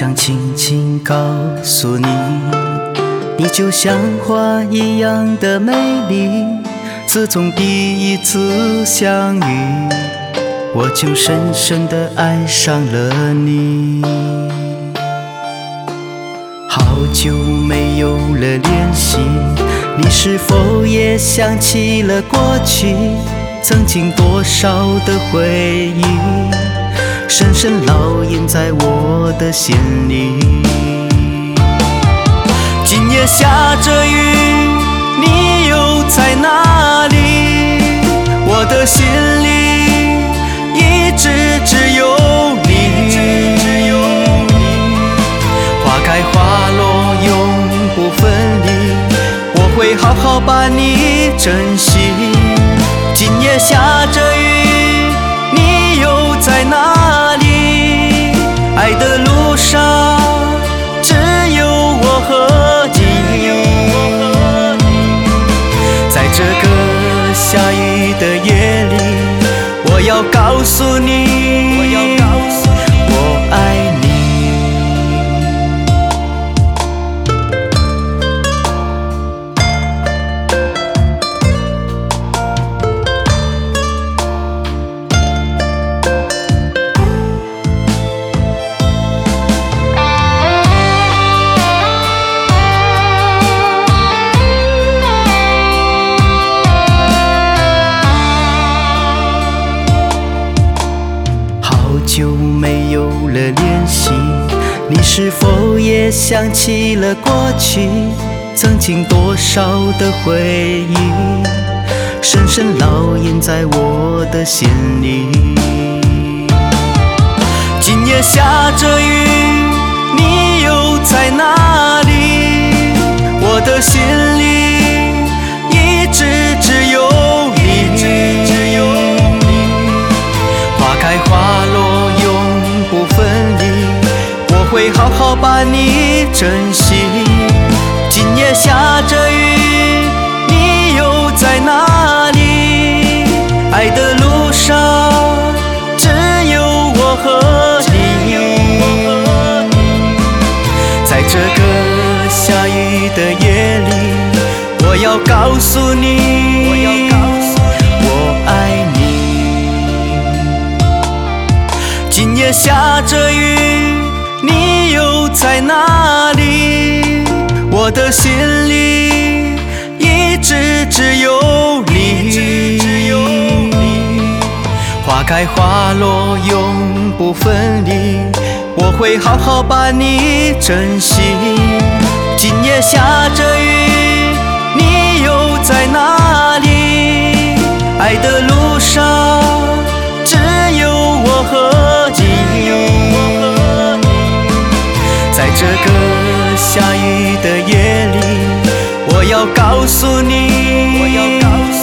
想轻轻告诉你，你就像花一样的美丽。自从第一次相遇，我就深深地爱上了你。好久没有了联系，你是否也想起了过去？曾经多少的回忆，深深烙印在我的心里。今夜下着雨，你又在哪里？我的心里一直只有你。花开花落永不分离，我会好好把你珍惜。今夜下着雨，你又在哪里？爱的路上只有我和你。在这个下雨的夜里，我要告诉你，我爱你。好久没有了联系，你是否也想起了过去？曾经多少的回忆，深深烙印在我的心里。今夜下着雨，你又在哪里？我的心里一直只有你。花开花落永不分离，我会好好把你珍惜。今夜下着雨，你又在哪里？爱的路上只有我和你。在这个下雨的夜里，我要告诉你，我爱你。今夜下着雨，你又在哪里？我的心里一直只有你。花开花落永不分离，我会好好把你珍惜。今夜下着雨，你又在哪里？爱的路上只有我和你。在这个下雨的夜里，我要告诉你，